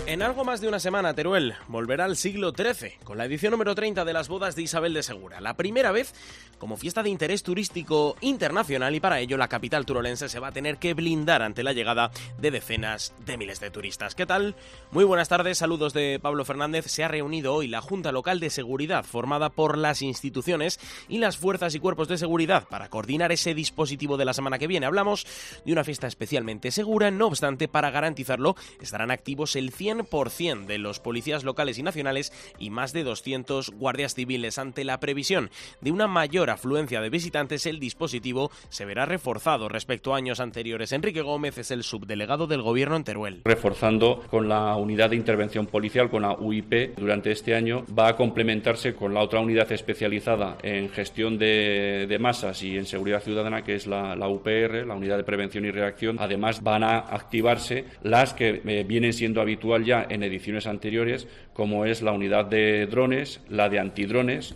En algo más de una semana, Teruel volverá al siglo XIII, con la edición número 30 de las bodas de Isabel de Segura. La primera vez como fiesta de interés turístico internacional, y para ello la capital turolense se va a tener que blindar ante la llegada de decenas de miles de turistas. ¿Qué tal? Muy buenas tardes, saludos de Pablo Fernández. Se ha reunido hoy la Junta Local de Seguridad, formada por las instituciones y las fuerzas y cuerpos de seguridad, para coordinar ese dispositivo de la semana que viene. Hablamos de una fiesta especialmente segura, no obstante, para garantizarlo estarán activos el 100% de los policías locales y nacionales y más de 200 guardias civiles. Ante la previsión de una mayor afluencia de visitantes, el dispositivo se verá reforzado respecto a años anteriores. Enrique Gómez es el subdelegado del Gobierno en Teruel. Reforzando con la unidad de intervención policial, con la UIP, durante este año va a complementarse con la otra unidad especializada en gestión de masas y en seguridad ciudadana, que es la UPR, la unidad de prevención y reacción. Además, van a activarse las que vienen siendo habitual ya en ediciones anteriores, como es la unidad de drones, la de antidrones,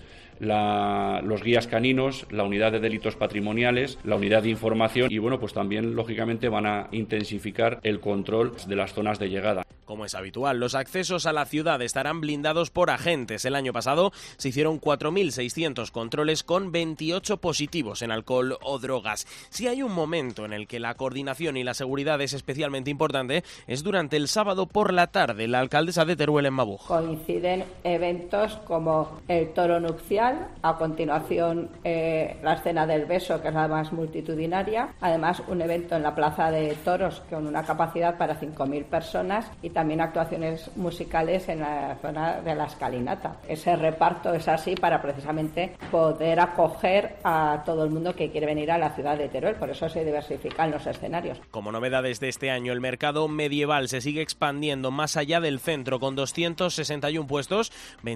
los guías caninos, la unidad de delitos patrimoniales, la unidad de información y pues también lógicamente van a intensificar el control de las zonas de llegada. Como es habitual, los accesos a la ciudad estarán blindados por agentes. El año pasado se hicieron 4.600 controles con 28 positivos en alcohol o drogas. Si hay un momento en el que la coordinación y la seguridad es especialmente importante, es durante el sábado por la tarde. La alcaldesa de Teruel en Mabuj. Coinciden eventos como el toro nupcial, a continuación la escena del beso, que es la más multitudinaria, además un evento en la Plaza de Toros con una capacidad para 5.000 personas y también actuaciones musicales en la zona de la escalinata. Ese reparto es así para precisamente poder acoger a todo el mundo que quiere venir a la ciudad de Teruel, por eso se diversifican los escenarios. Como novedades de este año, el mercado medieval se sigue expandiendo más allá del centro con 261 puestos,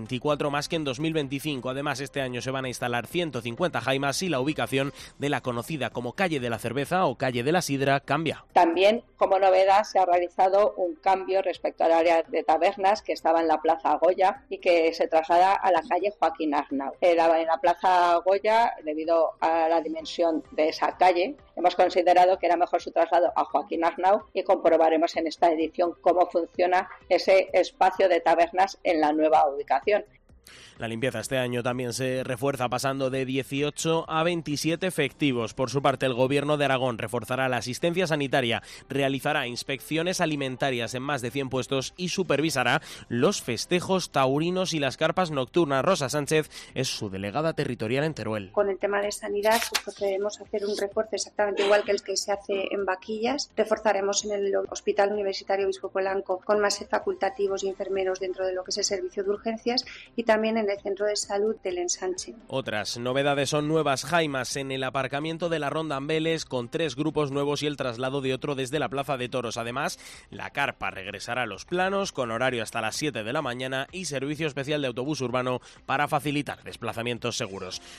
24 más que en 2025. Además, este año se van a instalar 150 jaimas y la ubicación de la conocida como Calle de la Cerveza o Calle de la Sidra cambia. También, como novedad, se ha realizado un cambio respecto al área de tabernas que estaba en la Plaza Goya y que se traslada a la calle Joaquín Arnau. En la Plaza Goya, debido a la dimensión de esa calle, hemos considerado que era mejor su traslado a Joaquín Arnau y comprobaremos en esta edición cómo funciona ese espacio de tabernas en la nueva ubicación. La limpieza este año también se refuerza, pasando de 18 a 27 efectivos. Por su parte, el Gobierno de Aragón reforzará la asistencia sanitaria, realizará inspecciones alimentarias en más de 100 puestos y supervisará los festejos taurinos y las carpas nocturnas. Rosa Sánchez es su delegada territorial en Teruel. Con el tema de sanidad procederemos a hacer un refuerzo exactamente igual que el que se hace en Vaquillas. Reforzaremos en el Hospital Universitario Obispo Polanco con más facultativos y enfermeros dentro de lo que es el servicio de urgencias y también en el Centro de Salud del Ensanche. Otras novedades son nuevas jaimas en el aparcamiento de la Ronda Ambeles, con 3 grupos nuevos y el traslado de otro desde la Plaza de Toros. Además, la carpa regresará a los planos con horario hasta las 7 de la mañana y servicio especial de autobús urbano para facilitar desplazamientos seguros.